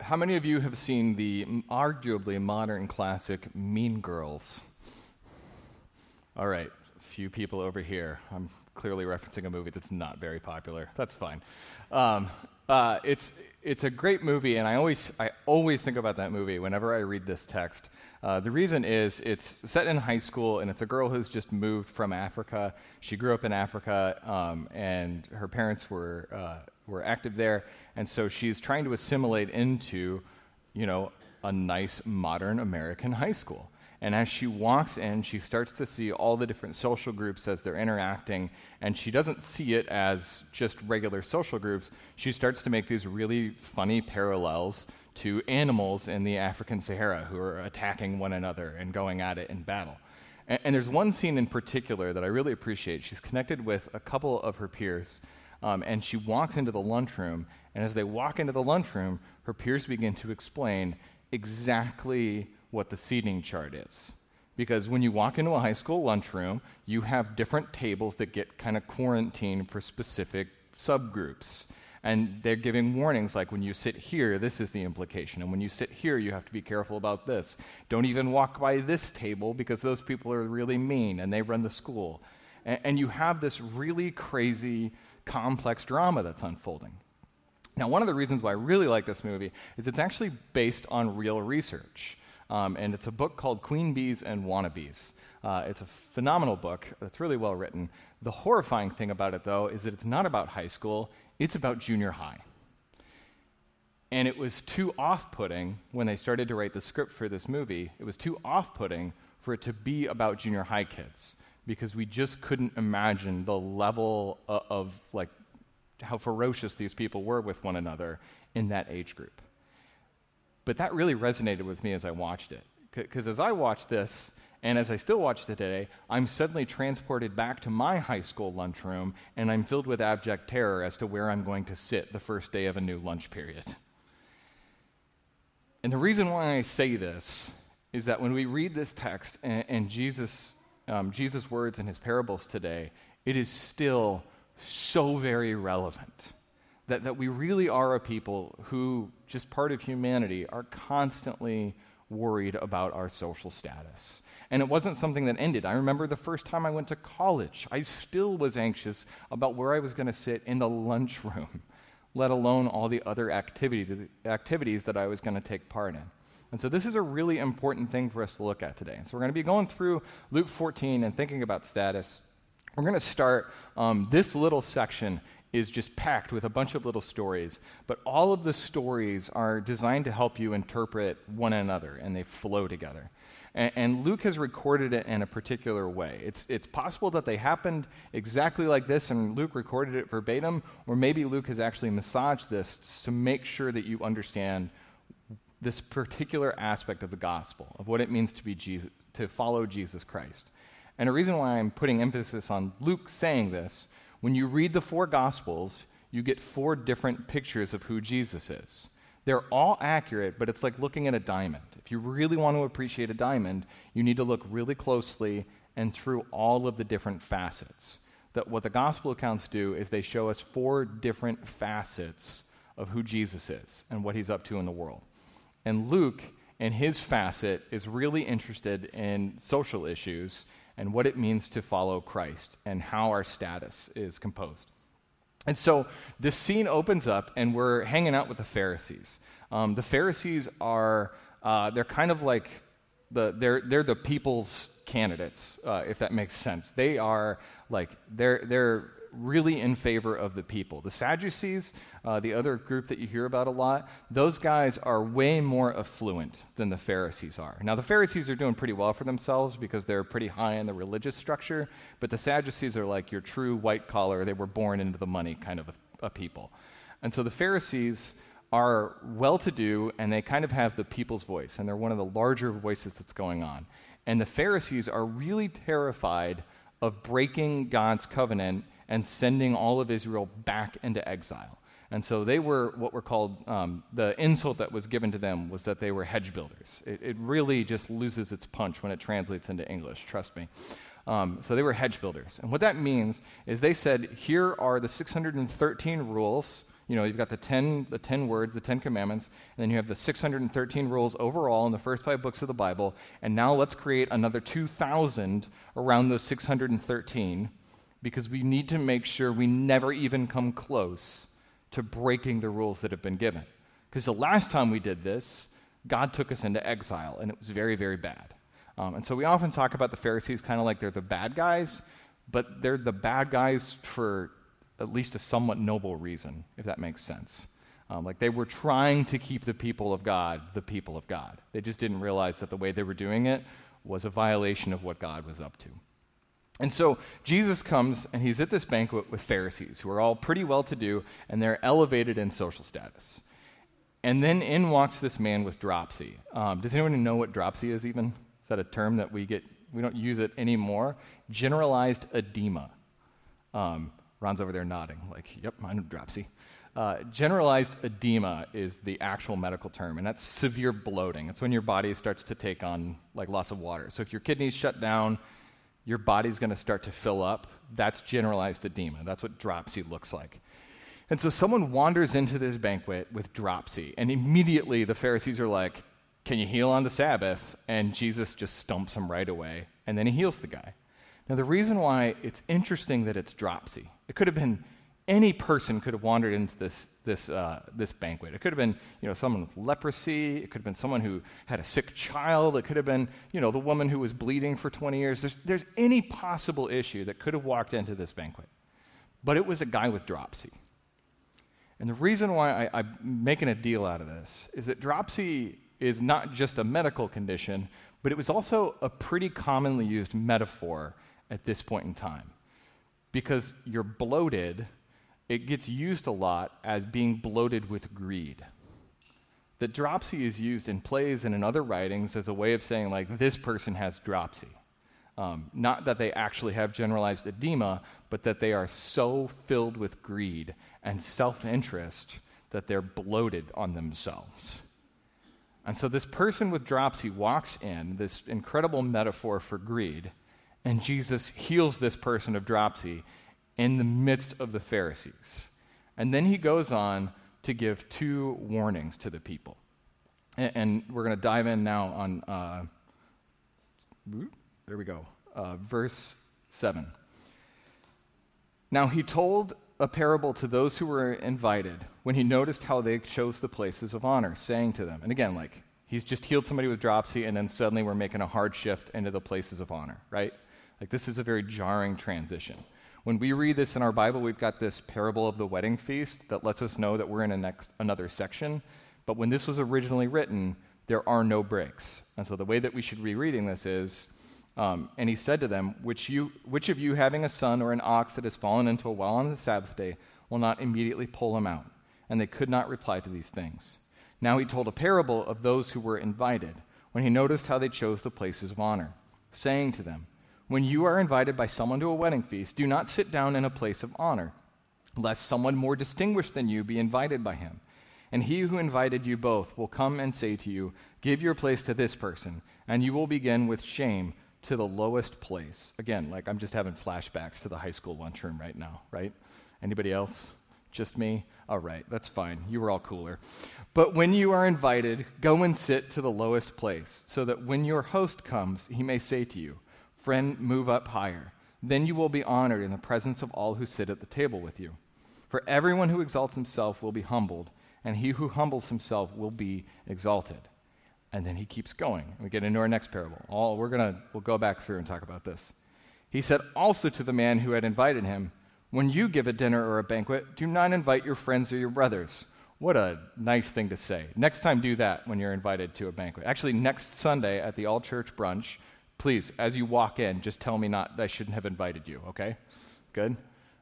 How many of you have seen the arguably modern classic Mean Girls? All right, a few people over here. I'm clearly referencing a movie that's not very popular. That's fine. It's a great movie, and I always think about that movie whenever I read this text. The reason is it's set in high school, and it's a girl who's just moved from Africa. She grew up in Africa, and her parents were active there, and so she's trying to assimilate into, a nice modern American high school. And as she walks in, she starts to see all the different social groups as they're interacting, and she doesn't see it as just regular social groups. She starts to make these really funny parallels to animals in the African Sahara who are attacking one another and going at it in battle. And there's one scene in particular that I really appreciate. She's connected with a couple of her peers, and she walks into the lunchroom, and as they walk into the lunchroom, her peers begin to explain exactly what the seating chart is. Because when you walk into a high school lunchroom, you have different tables that get kind of quarantined for specific subgroups. And they're giving warnings like, when you sit here, this is the implication. And when you sit here, you have to be careful about this. Don't even walk by this table because those people are really mean and they run the school. And you have this really crazy, complex drama that's unfolding. Now, one of the reasons why I really like this movie is it's actually based on real research. And it's a book called Queen Bees and Wannabes. It's a phenomenal book that's really well written. The horrifying thing about it, though, is that it's not about high school. It's about junior high. And it was too off-putting when they started to write the script for this movie. It was too off-putting for it to be about junior high kids, because we just couldn't imagine the level of how ferocious these people were with one another in that age group. But that really resonated with me as I watched it. Because as I watched this, and as I still watch it today, I'm suddenly transported back to my high school lunchroom, and I'm filled with abject terror as to where I'm going to sit the first day of a new lunch period. And the reason why I say this is that when we read this text and Jesus' words in his parables today, it is still so very relevant. That we really are a people who, just part of humanity, are constantly worried about our social status. And it wasn't something that ended. I remember the first time I went to college, I still was anxious about where I was going to sit in the lunchroom, let alone all the other activities that I was going to take part in. And so this is a really important thing for us to look at today. So we're going to be going through Luke 14 and thinking about status. We're going to start this little section is just packed with a bunch of little stories, but all of the stories are designed to help you interpret one another, and they flow together. And Luke has recorded it in a particular way. It's possible that they happened exactly like this, and Luke recorded it verbatim, or maybe Luke has actually massaged this to make sure that you understand this particular aspect of the gospel, of what it means to be Jesus, to follow Jesus Christ. And the reason why I'm putting emphasis on Luke saying this, when you read the four Gospels, you get four different pictures of who Jesus is. They're all accurate, but it's like looking at a diamond. If you really want to appreciate a diamond, you need to look really closely and through all of the different facets. That what the Gospel accounts do is they show us four different facets of who Jesus is and what he's up to in the world. And Luke, in his facet, is really interested in social issues and what it means to follow Christ and how our status is composed. And so this scene opens up, and we're hanging out with the Pharisees. The Pharisees are, they're kind of like, they're the people's candidates, if that makes sense. They are like, they're really in favor of the people. The Sadducees, the other group that you hear about a lot, those guys are way more affluent than the Pharisees are. Now, the Pharisees are doing pretty well for themselves because they're pretty high in the religious structure, but the Sadducees are like your true white-collar, they were born into the money kind of a people. And so the Pharisees are well-to-do, and they kind of have the people's voice, and they're one of the larger voices that's going on. And the Pharisees are really terrified of breaking God's covenant and sending all of Israel back into exile. And so they were what were called, the insult that was given to them was that they were hedge builders. It really just loses its punch when it translates into English, trust me. So they were hedge builders. And what that means is they said, here are the 613 rules. You've got the 10 words, the 10 commandments, and then you have the 613 rules overall in the first 5 books of the Bible, and now let's create another 2,000 around those 613, because we need to make sure we never even come close to breaking the rules that have been given. Because the last time we did this, God took us into exile, and it was very, very bad. And so we often talk about the Pharisees kind of like they're the bad guys, but they're the bad guys for at least a somewhat noble reason, if that makes sense. Like they were trying to keep the people of God. They just didn't realize that the way they were doing it was a violation of what God was up to. And so Jesus comes, and he's at this banquet with Pharisees, who are all pretty well-to-do, and they're elevated in social status. And then in walks this man with dropsy. Does anyone know what dropsy is even? Is that a term that we don't use it anymore? Generalized edema. Ron's over there nodding, like, yep, I know dropsy. Generalized edema is the actual medical term, and that's severe bloating. It's when your body starts to take on like lots of water. So if your kidneys shut down, your body's going to start to fill up. That's generalized edema. That's what dropsy looks like. And so someone wanders into this banquet with dropsy, and immediately the Pharisees are like, can you heal on the Sabbath? And Jesus just stumps him right away, and then he heals the guy. Now, the reason why it's interesting that it's dropsy, it could have been any person could have wandered into this banquet. It could have been, someone with leprosy. It could have been someone who had a sick child. It could have been, the woman who was bleeding for 20 years. There's any possible issue that could have walked into this banquet. But it was a guy with dropsy. And the reason why I'm making a deal out of this is that dropsy is not just a medical condition, but it was also a pretty commonly used metaphor at this point in time. Because you're bloated, it gets used a lot as being bloated with greed. That dropsy is used in plays and in other writings as a way of saying, like, this person has dropsy. Not that they actually have generalized edema, but that they are so filled with greed and self-interest that they're bloated on themselves. And so this person with dropsy walks in, this incredible metaphor for greed, and Jesus heals this person of dropsy in the midst of the Pharisees. And then he goes on to give 2 warnings to the people. And we're going to dive in now on, verse 7. Now he told a parable to those who were invited when he noticed how they chose the places of honor, saying to them, and again, like, he's just healed somebody with dropsy, and then suddenly we're making a hard shift into the places of honor, right? Like, this is a very jarring transition. When we read this in our Bible, we've got this parable of the wedding feast that lets us know that we're in another section. But when this was originally written, there are no breaks. And so the way that we should be reading this is, and he said to them, which of you having a son or an ox that has fallen into a well on the Sabbath day will not immediately pull him out? And they could not reply to these things. Now he told a parable of those who were invited, when he noticed how they chose the places of honor, saying to them, when you are invited by someone to a wedding feast, do not sit down in a place of honor, lest someone more distinguished than you be invited by him. And he who invited you both will come and say to you, give your place to this person, and you will begin with shame to the lowest place. Again, like, I'm just having flashbacks to the high school lunchroom right now, right? Anybody else? Just me? All right, that's fine. You were all cooler. But when you are invited, go and sit to the lowest place, so that when your host comes, he may say to you, friend, move up higher. Then you will be honored in the presence of all who sit at the table with you. For everyone who exalts himself will be humbled, and he who humbles himself will be exalted. And then he keeps going. We get into our next parable. We'll go back through and talk about this. He said also to the man who had invited him, when you give a dinner or a banquet, do not invite your friends or your brothers. What a nice thing to say. Next time, do that when you're invited to a banquet. Actually, next Sunday at the all-church brunch, please, as you walk in, just tell me I shouldn't have invited you, okay? Good?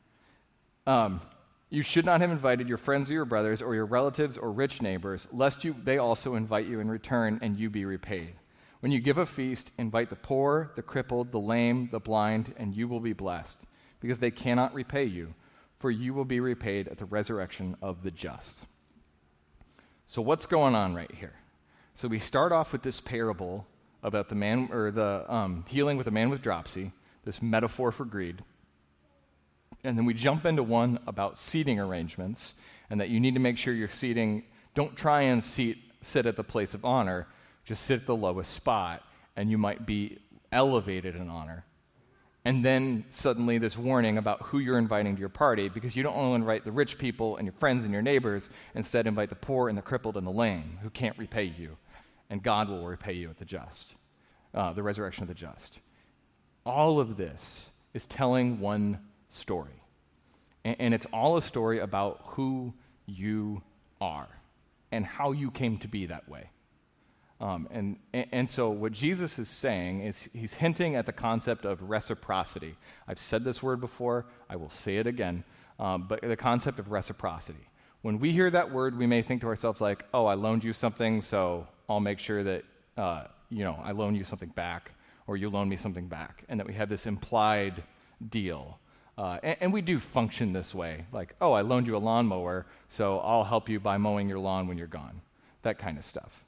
You should not have invited your friends or your brothers or your relatives or rich neighbors, lest they also invite you in return and you be repaid. When you give a feast, invite the poor, the crippled, the lame, the blind, and you will be blessed, because they cannot repay you, for you will be repaid at the resurrection of the just. So what's going on right here? So we start off with this parable about the man, or the healing with a man with dropsy, this metaphor for greed. And then we jump into one about seating arrangements, and that you need to make sure you're seating, don't try and sit at the place of honor, just sit at the lowest spot, and you might be elevated in honor. And then suddenly this warning about who you're inviting to your party, because you don't want to invite the rich people and your friends and your neighbors, instead invite the poor and the crippled and the lame who can't repay you, and God will repay you at the resurrection of the just. All of this is telling one story. And it's all a story about who you are and how you came to be that way. And so what Jesus is saying is he's hinting at the concept of reciprocity. I've said this word before. I will say it again. But the concept of reciprocity. When we hear that word, we may think to ourselves like, oh, I loaned you something, so I'll make sure that, I loan you something back, or you loan me something back, and that we have this implied deal. And we do function this way, like, oh, I loaned you a lawnmower, so I'll help you by mowing your lawn when you're gone, that kind of stuff.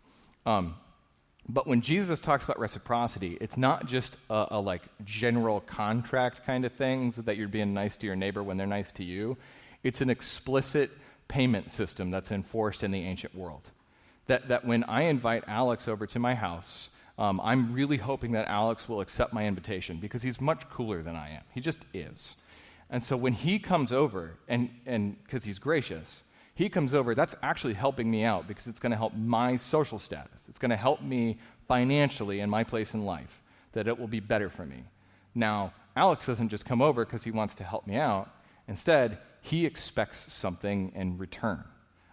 But when Jesus talks about reciprocity, it's not just a like general contract kind of things that you're being nice to your neighbor when they're nice to you. It's an explicit payment system that's enforced in the ancient world. That when I invite Alex over to my house, I'm really hoping that Alex will accept my invitation because he's much cooler than I am. He just is. And so when he comes over, and because he's gracious, he comes over, that's actually helping me out because it's going to help my social status. It's going to help me financially in my place in life, that it will be better for me. Now, Alex doesn't just come over because he wants to help me out. Instead, he expects something in return.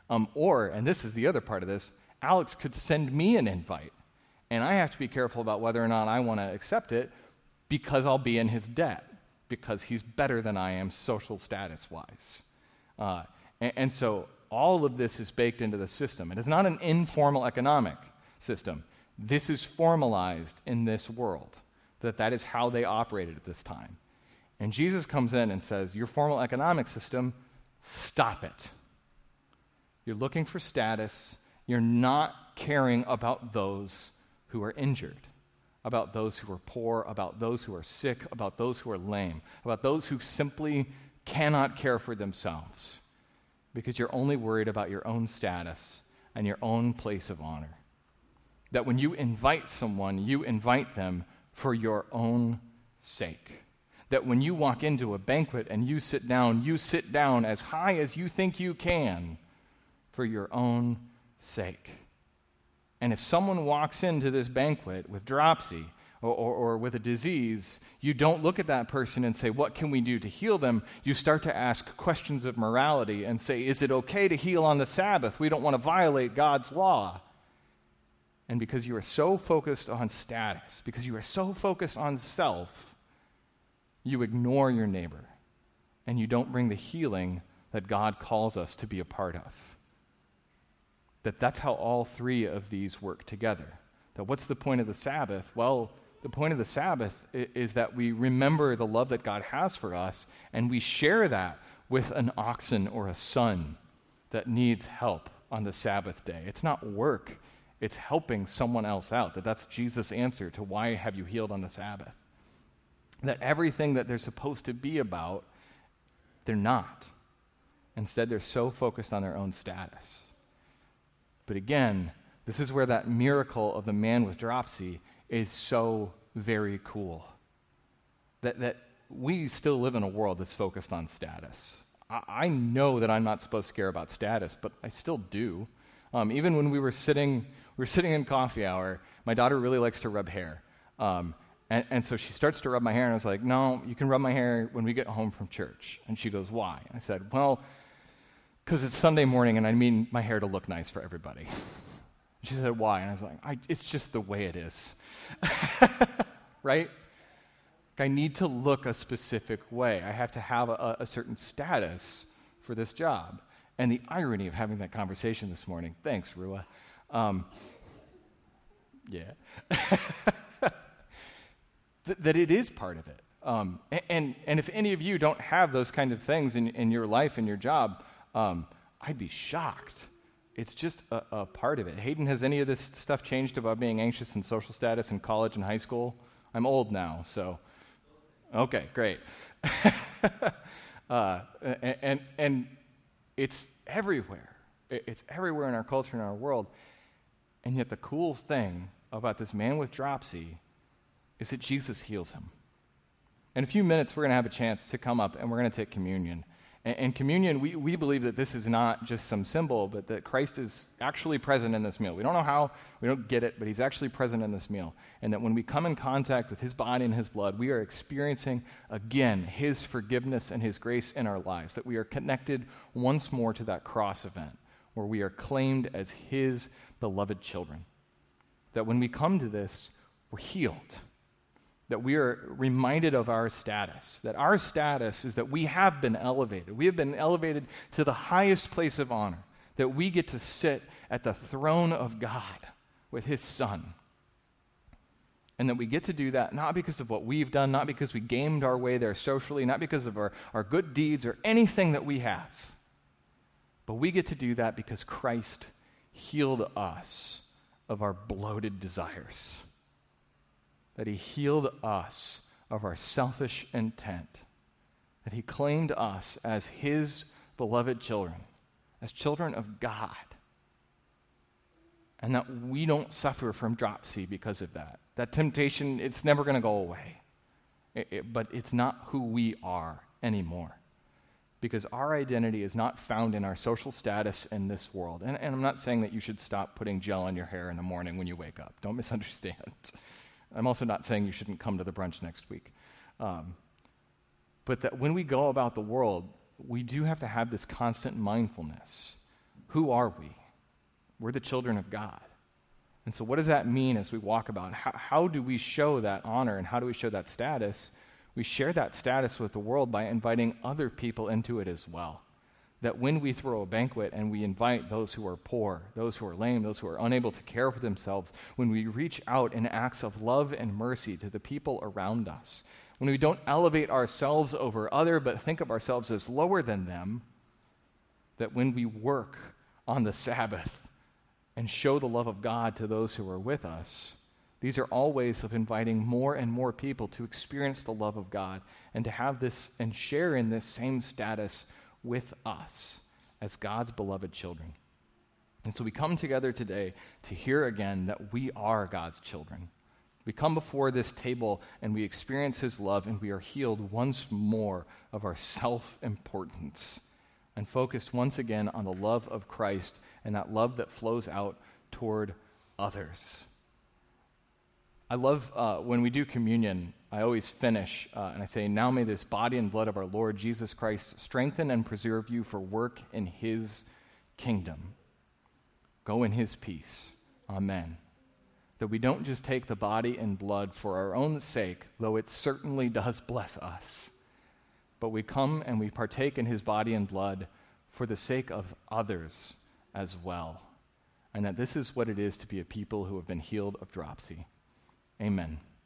And this is the other part of this, Alex could send me an invite, and I have to be careful about whether or not I want to accept it because I'll be in his debt, because he's better than I am social status-wise. And so all of this is baked into the system. It is not an informal economic system. This is formalized in this world, that is how they operated at this time. And Jesus comes in and says, your formal economic system, stop it. You're looking for status. You're not caring about those who are injured, about those who are poor, about those who are sick, about those who are lame, about those who simply cannot care for themselves, because you're only worried about your own status and your own place of honor. That when you invite someone, you invite them for your own sake. That when you walk into a banquet and you sit down as high as you think you can for your own sake. And if someone walks into this banquet with dropsy or with a disease, you don't look at that person and say, what can we do to heal them? You start to ask questions of morality and say, is it okay to heal on the Sabbath? We don't want to violate God's law. And because you are so focused on status, because you are so focused on self, you ignore your neighbor, and you don't bring the healing that God calls us to be a part of. That's how all three of these work together. That what's the point of the Sabbath? Well, the point of the Sabbath is that we remember the love that God has for us, and we share that with an oxen or a son that needs help on the Sabbath day. It's not work. It's helping someone else out. That's Jesus' answer to why have you healed on the Sabbath. That everything that they're supposed to be about, they're not. Instead, they're so focused on their own status. But again, this is where that miracle of the man with dropsy is so very cool. That we still live in a world that's focused on status. I know that I'm not supposed to care about status, but I still do. Even when we were sitting in coffee hour, my daughter really likes to rub hair. And so she starts to rub my hair, and I was like, no, you can rub my hair when we get home from church. And she goes, why? I said, well, because it's Sunday morning, and I mean my hair to look nice for everybody. She said, why? And I was like, it's just the way it is. Right? I need to look a specific way. I have to have a certain status for this job. And the irony of having that conversation this morning, thanks, Rua. That it is part of it. And if any of you don't have those kind of things in your life and your job, I'd be shocked. It's just a part of it. Hayden, has any of this stuff changed about being anxious in social status in college and high school? I'm old now, so. Okay, great. And it's everywhere. It's everywhere in our culture and our world. And yet the cool thing about this man with dropsy is that Jesus heals him. In a few minutes, we're going to have a chance to come up and we're going to take communion. And communion, we believe that this is not just some symbol, but that Christ is actually present in this meal. We don't know how, we don't get it, but he's actually present in this meal. And that when we come in contact with his body and his blood, we are experiencing, again, his forgiveness and his grace in our lives. That we are connected once more to that cross event, where we are claimed as his beloved children. That when we come to this, we're healed. That we are reminded of our status. That our status is that we have been elevated. We have been elevated to the highest place of honor. That we get to sit at the throne of God with his Son. And that we get to do that not because of what we've done, not because we gamed our way there socially, not because of our good deeds or anything that we have. But we get to do that because Christ healed us of our bloated desires. That he healed us of our selfish intent. That he claimed us as his beloved children, as children of God. And that we don't suffer from dropsy because of that. That temptation, it's never going to go away. But it's not who we are anymore. Because our identity is not found in our social status in this world. And I'm not saying that you should stop putting gel on your hair in the morning when you wake up. Don't misunderstand. I'm also not saying you shouldn't come to the brunch next week. But that when we go about the world, we do have to have this constant mindfulness. Who are we? We're the children of God. And so what does that mean as we walk about? How do we show that honor and how do we show that status? We share that status with the world by inviting other people into it as well. That when we throw a banquet and we invite those who are poor, those who are lame, those who are unable to care for themselves, when we reach out in acts of love and mercy to the people around us, when we don't elevate ourselves over other but think of ourselves as lower than them, that when we work on the Sabbath and show the love of God to those who are with us, these are all ways of inviting more and more people to experience the love of God and to have this and share in this same status with us as God's beloved children. And so we come together today to hear again that we are God's children. We come before this table and we experience his love and we are healed once more of our self-importance and focused once again on the love of Christ and that love that flows out toward others. I love when we do communion, I always finish and I say, now may this body and blood of our Lord Jesus Christ strengthen and preserve you for work in his kingdom. Go in his peace. Amen. That we don't just take the body and blood for our own sake, though it certainly does bless us, but we come and we partake in his body and blood for the sake of others as well. And that this is what it is to be a people who have been healed of dropsy. Amen.